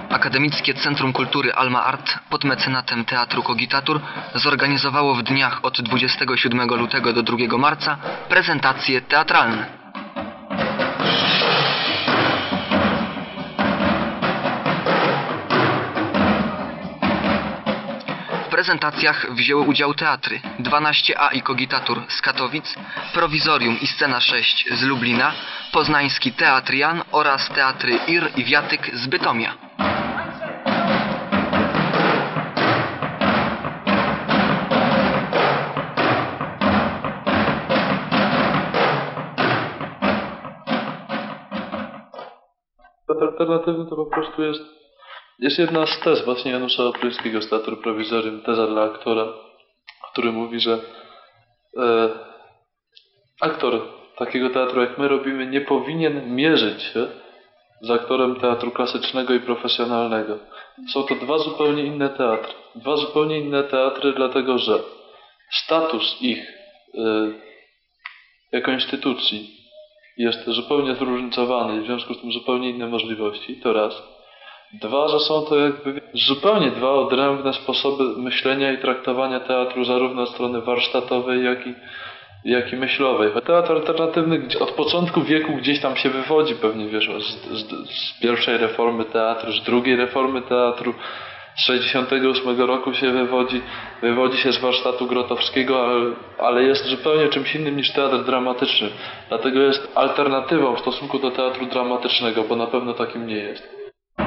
Akademickie Centrum Kultury Alma Art pod mecenatem Teatru Kogitatur zorganizowało w dniach od 27 lutego do 2 marca prezentacje teatralne. W prezentacjach wzięły udział teatry 12A i Kogitatur z Katowic, Prowizorium i Scena 6 z Lublina, Poznański Teatr Jan oraz teatry Ir i Wiatyk z Bytomia. Teatr alternatywny to po prostu jest jedna z tez właśnie Janusza Opryńskiego z Teatru Prowizorium, teza dla aktora, który mówi, że aktor takiego teatru jak my robimy nie powinien mierzyć się z aktorem teatru klasycznego i profesjonalnego. Są to dwa zupełnie inne teatry. Dwa zupełnie inne teatry, dlatego że status ich jako instytucji jest zupełnie zróżnicowany i w związku z tym zupełnie inne możliwości, to raz. Dwa, że są to jakby zupełnie dwa odrębne sposoby myślenia i traktowania teatru zarówno od strony warsztatowej, jak i myślowej. Teatr alternatywny od początku wieku gdzieś tam się wywodzi pewnie, wiesz, z pierwszej reformy teatru, z drugiej reformy teatru, z 68 roku się wywodzi się z warsztatu Grotowskiego, ale jest zupełnie czymś innym niż teatr dramatyczny. Dlatego jest alternatywą w stosunku do teatru dramatycznego, bo na pewno takim nie jest.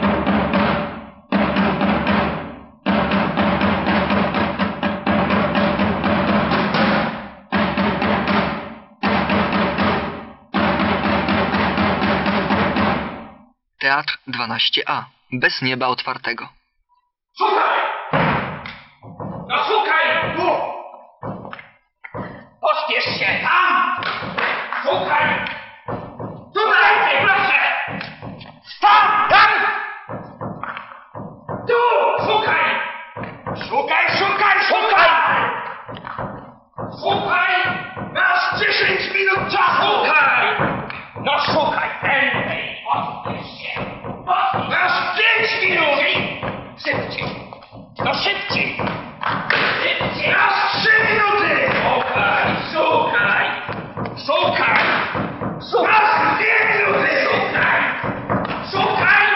Teatr 12A. Bez nieba otwartego. Szukaj! No szukaj! Tu! Pospiesz się! Tam! Szukaj! Tutaj! Proszę! Tam! Tu! Szukaj! Szukaj! Szukaj! Masz 10 minut czasu! Szukaj! No szukaj! Prędzej! Pospiesz się! Masz 5 minut! Szybciej! No szybciej! Masz 3 minuty! Szukaj! Masz 2 minuty! Szukaj!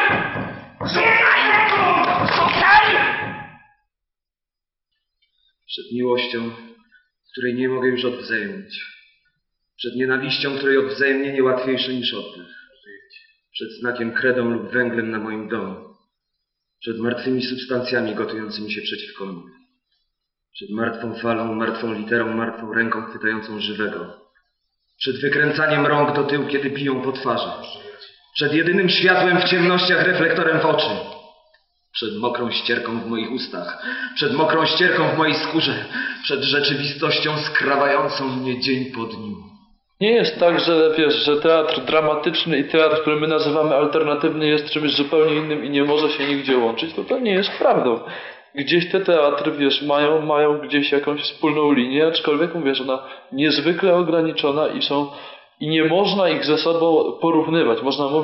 Przed miłością, której nie mogę już odwzajemnić. Przed nienawiścią, której odwzajemnienie łatwiejsze niż oddech. Przed znakiem kredą lub węglem na moim domu. Przed martwymi substancjami gotującymi się przeciwko mnie. Przed martwą falą, martwą literą, martwą ręką chwytającą żywego. Przed wykręcaniem rąk do tyłu, kiedy biją po twarzy. Przed jedynym światłem w ciemnościach, reflektorem w oczy. Przed mokrą ścierką w moich ustach. Przed mokrą ścierką w mojej skórze. Przed rzeczywistością skrawającą mnie dzień po dniu. Nie jest tak, że wiesz, że teatr dramatyczny i teatr, który my nazywamy alternatywny, jest czymś zupełnie innym i nie może się nigdzie łączyć. To nie jest prawdą. Gdzieś te teatry, wiesz, mają gdzieś jakąś wspólną linię, aczkolwiek mówię, ona niezwykle ograniczona i nie można ich ze sobą porównywać.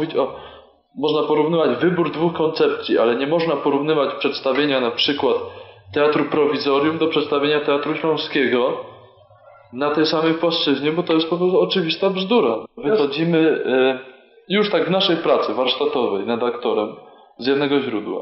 Można porównywać wybór dwóch koncepcji, ale nie można porównywać przedstawienia na przykład Teatru Prowizorium do przedstawienia Teatru Śląskiego na tej samej płaszczyźnie, bo to jest po prostu oczywista bzdura. Wychodzimy już tak w naszej pracy warsztatowej nad aktorem z jednego źródła.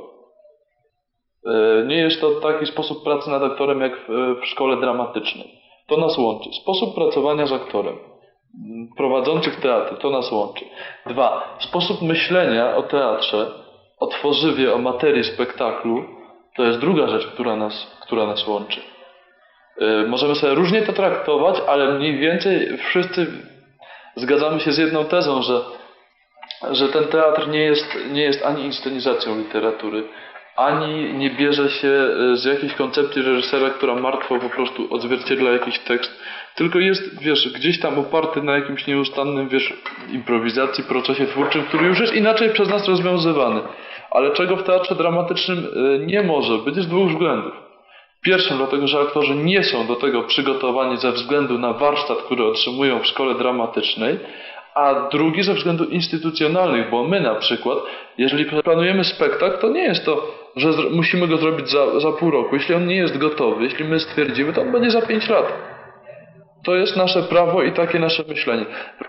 Nie jest to taki sposób pracy nad aktorem jak w szkole dramatycznej. To nas łączy. Sposób pracowania z aktorem prowadzących teatry, to nas łączy. 2. Sposób myślenia o teatrze, o tworzywie, o materii spektaklu, to jest druga rzecz, która nas łączy. Możemy sobie różnie to traktować, ale mniej więcej wszyscy zgadzamy się z jedną tezą, że ten teatr nie jest ani inscenizacją literatury, ani nie bierze się z jakiejś koncepcji reżysera, która martwo po prostu odzwierciedla jakiś tekst, tylko jest, wiesz, gdzieś tam oparty na jakimś nieustannym, wiesz, improwizacji, procesie twórczym, który już jest inaczej przez nas rozwiązywany. Ale czego w teatrze dramatycznym nie może być z dwóch względów. Pierwszym, dlatego że aktorzy nie są do tego przygotowani ze względu na warsztat, który otrzymują w szkole dramatycznej, a drugi ze względów instytucjonalnych, bo my na przykład, jeżeli planujemy spektakl, to nie jest to, że musimy go zrobić za pół roku. Jeśli on nie jest gotowy, jeśli my stwierdzimy, to on będzie za 5 lat. To jest nasze prawo i takie nasze myślenie.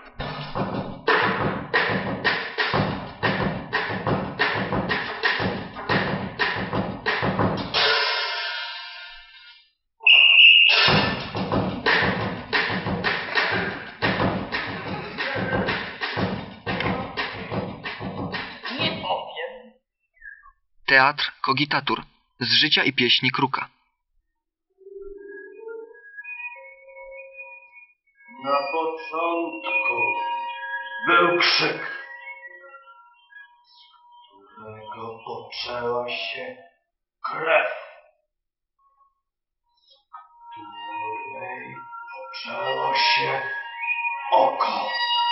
Teatr Kogitatur z życia i pieśni Kruka. Na początku był krzyk, z którego poczęła się krew, z której poczęło się oko,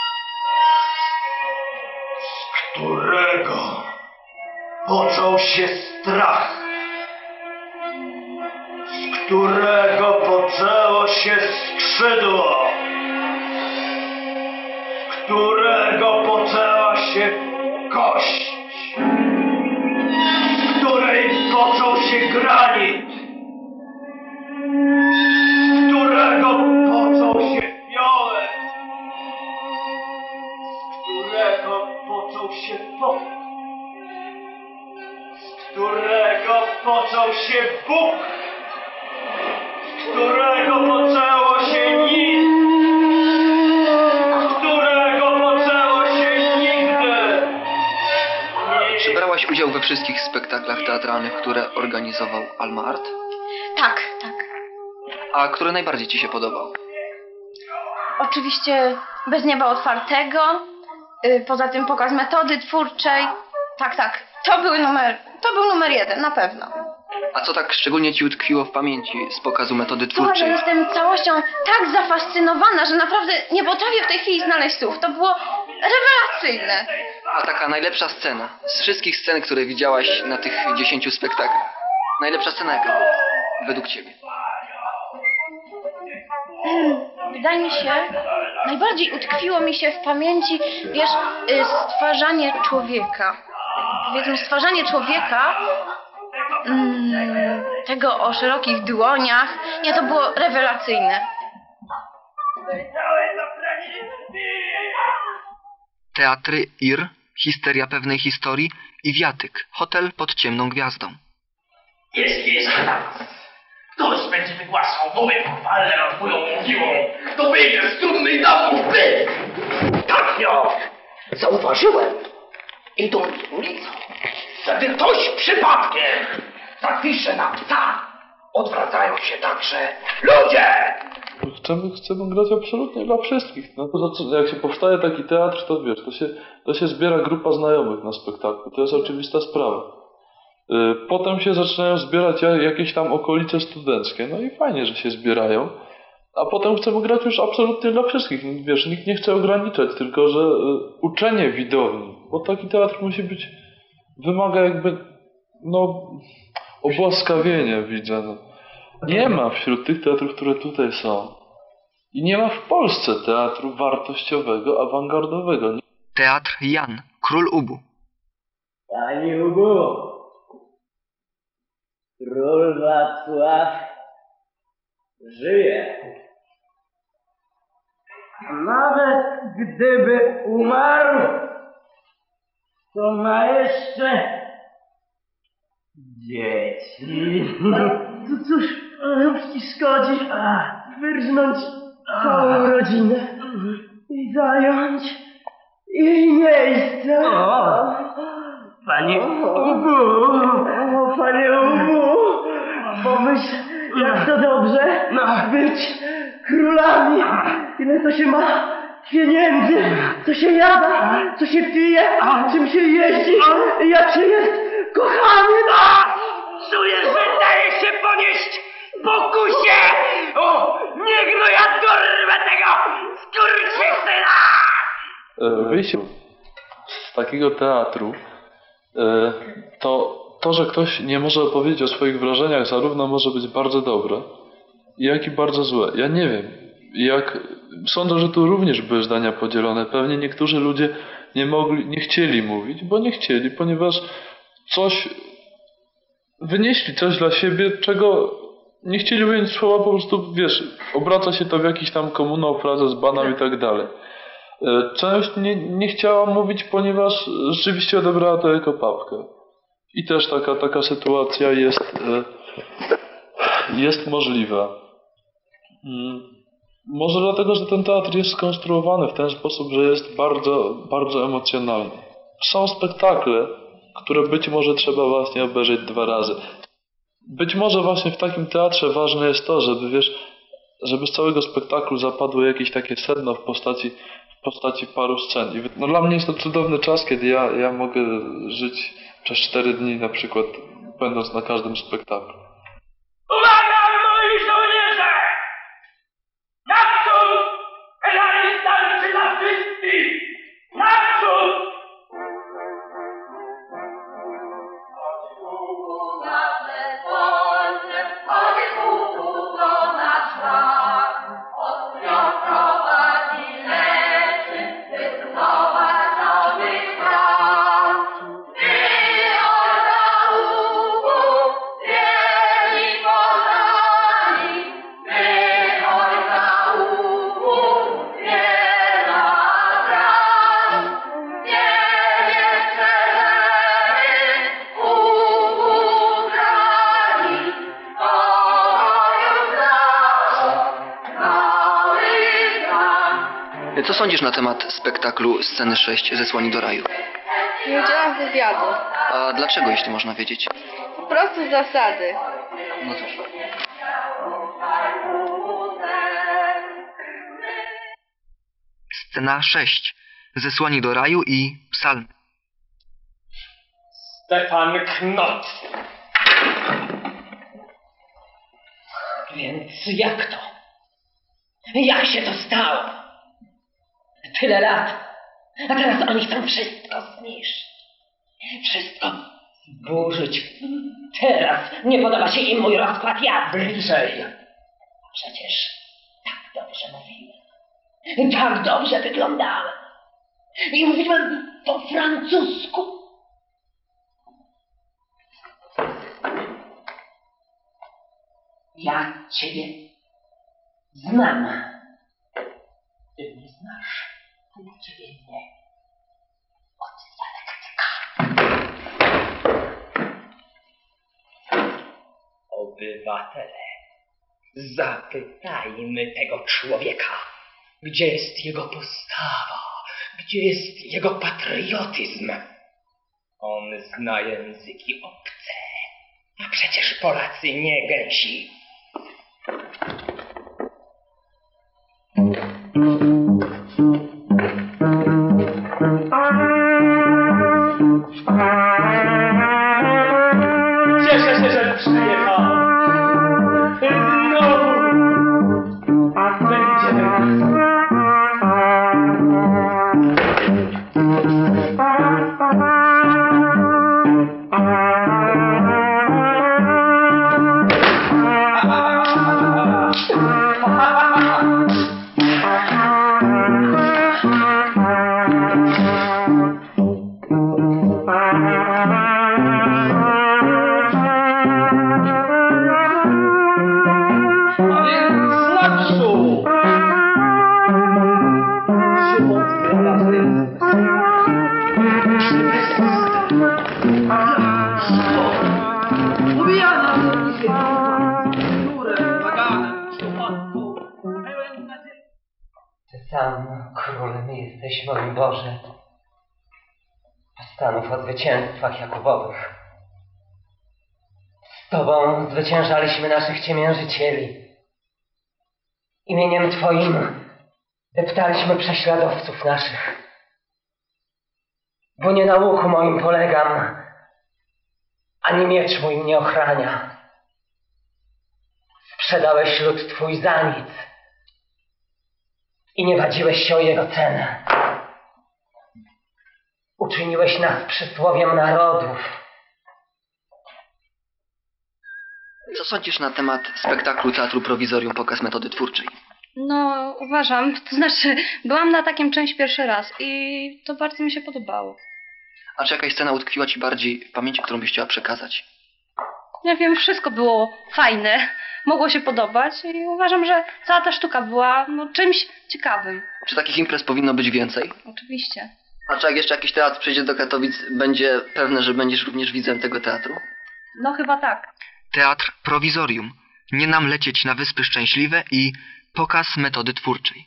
z którego począł się strach, z którego poczęło się skrzydło, z którego poczęła się kość, z której począł się granit, z którego począł się fiolet, z którego począł się pot, z którego począł się Bóg, z którego poczęło się nic, z którego poczęło się nigdy. Czy brałaś udział we wszystkich spektaklach teatralnych, które organizował Alma Art? Tak, tak. A który najbardziej ci się podobał? Oczywiście Bez nieba otwartego, poza tym pokaz metody twórczej. Tak, tak. To był numer 1, na pewno. A co tak szczególnie ci utkwiło w pamięci z pokazu metody Słuchaj, ja twórczej? jestem całością tak zafascynowana, że naprawdę nie potrafię w tej chwili znaleźć słów. To było rewelacyjne. A taka najlepsza scena z wszystkich scen, które widziałaś na tych 10 spektaklach. Najlepsza scena jaka była według ciebie? Wydaje mi się, najbardziej utkwiło mi się w pamięci, wiesz, stwarzanie człowieka. Powiedzmy, stwarzanie człowieka, tego o szerokich dłoniach. Nie, to było rewelacyjne. Teatry Ir, Histeria pewnej historii i Wiatyk, hotel pod ciemną gwiazdą. Jest. Ktoś będzie wygłaszał mowy pochwalne nad moją mówiłą. Kto wyjdzie z trumny i da mu wpyt. Tak, zauważyłem, idąc ulicą, że gdy ktoś przypadkiem zapisze na psa, odwracają się także ludzie. Chcemy grać absolutnie dla wszystkich. No, jak się powstaje taki teatr, to wiesz, to się zbiera grupa znajomych na spektaklu. To jest oczywista sprawa. Potem się zaczynają zbierać jakieś tam okolice studenckie. No i fajnie, że się zbierają. A potem chcemy grać już absolutnie dla wszystkich. No, wiesz, nikt nie chce ograniczać, tylko że uczenie widowni. Bo taki teatr musi być, wymaga jakby, obłaskawienia widza. No. Nie ma wśród tych teatrów, które tutaj są. I nie ma w Polsce teatru wartościowego, awangardowego. Teatr Jan, Król Ubu. Panie Ubu, król Wacław żyje. Nawet gdyby umarł, to ma jeszcze dzieci. To cóż, ci szkodzi wyrżnąć całą rodzinę i zająć jej miejsce. Panie Ubu! Panie Ubu! Pomyśl, jak to dobrze być królami. Ile to się ma pieniędzy, co się jada, co się pije, czym się jeździ, jak się jest kochany. Czuję, że daje się ponieść pokusie. Niech no ja dorwę tego skurczysyna. Wyjście z takiego teatru, to, że ktoś nie może opowiedzieć o swoich wrażeniach, zarówno może być bardzo dobre, jak i bardzo złe. Ja nie wiem. Sądzę, że tu również były zdania podzielone. Pewnie niektórzy ludzie nie chcieli mówić, bo nie chcieli, ponieważ wynieśli coś dla siebie, czego nie chcieli ująć słowa, po prostu, wiesz, obraca się to w jakiś tam komunał, frazes, banał i tak dalej. Część nie chciała mówić, ponieważ rzeczywiście odebrała to jako papkę. I też taka sytuacja jest możliwa. Może dlatego, że ten teatr jest skonstruowany w ten sposób, że jest bardzo, bardzo emocjonalny. Są spektakle, które być może trzeba właśnie obejrzeć 2 razy. Być może właśnie w takim teatrze ważne jest to, żeby z całego spektaklu zapadło jakieś takie sedno w postaci paru scen. I dla mnie jest to cudowny czas, kiedy ja mogę żyć przez 4 dni na przykład, będąc na każdym spektaklu. Uwaga, moi żołnierze! Naprzód! Pedale starczy dla wszystkich! Naprzód! Co sądzisz na temat spektaklu Sceny 6 Zesłani do raju? Nie udzielam wywiadu. A dlaczego, jeśli można wiedzieć? Po prostu zasady. No cóż. Scena 6 Zesłani do raju i psalm. Stefan Knot. Więc jak to? Jak się to stało? Tyle lat, a teraz oni chcą wszystko zniszczyć. Wszystko zburzyć. Teraz nie podoba się im mój rozkład jazdy. Bliżej. Przecież tak dobrze mówiłem. Tak dobrze wyglądałem. I mówiłem po francusku. Ja ciebie znam. Ty mnie znasz, a ja ciebie nie. Od dialektyka. Obywatele, zapytajmy tego człowieka, gdzie jest jego postawa, gdzie jest jego patriotyzm. On zna języki obce, a przecież Polacy nie gęsi. Cieszę się, że przyjechał. Znowu będziemy. Sam królem jesteś, mój Boże. Postanów o zwycięstwach Jakubowych. Z Tobą zwyciężaliśmy naszych ciemiężycieli. Imieniem Twoim deptaliśmy prześladowców naszych. Bo nie na łuku moim polegam, ani miecz mój mnie ochrania. Sprzedałeś lud Twój za nic i nie wadziłeś się o jego cenę. Uczyniłeś nas przysłowiem narodów. Co sądzisz na temat spektaklu Teatru Prowizorium Pokaz metody twórczej? No, uważam, to znaczy, byłam na takim czymś pierwszy raz i to bardzo mi się podobało. A czy jakaś scena utkwiła ci bardziej w pamięci, którą byś chciała przekazać? Ja wiem, wszystko było fajne, mogło się podobać i uważam, że cała ta sztuka była czymś ciekawym. Czy takich imprez powinno być więcej? Oczywiście. A czy jak jeszcze jakiś teatr przyjdzie do Katowic, będzie pewne, że będziesz również widzem tego teatru? No chyba tak. Teatr Prowizorium. Nie nam lecieć na Wyspy Szczęśliwe i pokaz metody twórczej.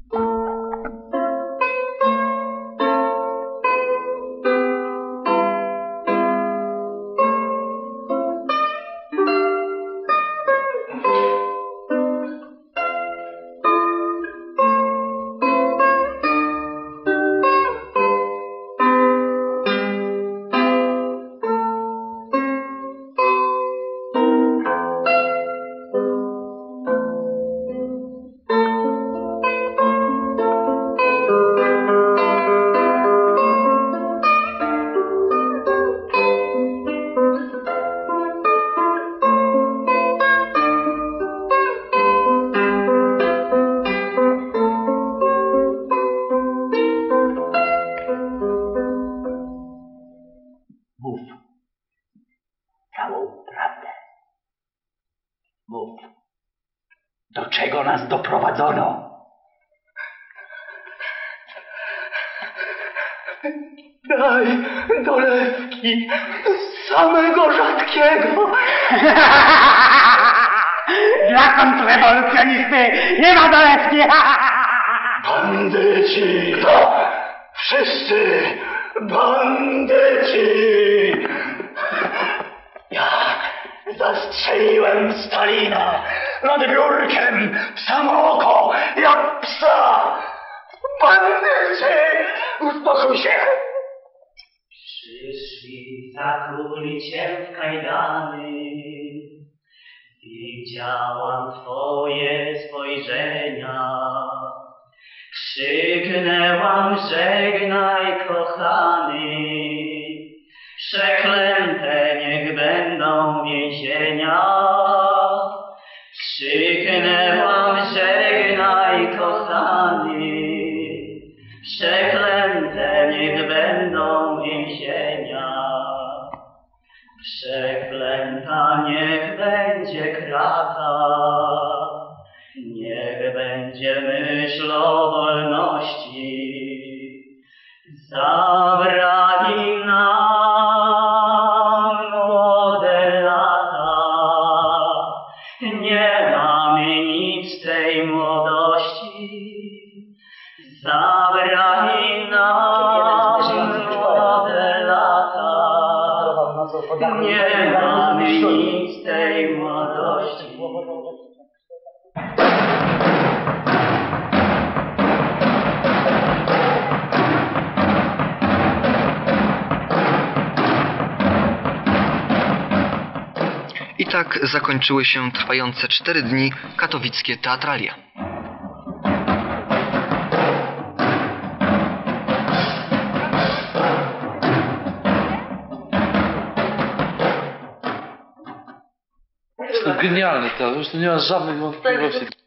Mów całą prawdę. Mów, do czego nas doprowadzono? Daj dolewki samego rzadkiego. Dla kontrrewolucjonizmy nie ma dolewki. Bandyci! Kto? Wszyscy bandyci! Ja zastrzeliłem Stalina nad biurkiem w samo oko, jak psa! Bandyci! Uspokój się! Przyszli, zakuli cię w kajdany. Widziałam twoje spojrzenia. Krzyknęłam, żegnaj kochany. Przeklęte niech będą więzienia. Krzyknęłam, żegnaj kochany. Przeklęte niech będą więzienia. Przeklęta niech będzie krata. Niech będzie myśl o wolności. Zabrali nam młode lata. Nie mamy nic tej młodości. Zabrali nam młode lata. Nie mamy nic tej młodości. I tak zakończyły się trwające 4 dni katowickie teatralia. Jest to genialny teatr, już tu nie ma żadnych wątpliwości.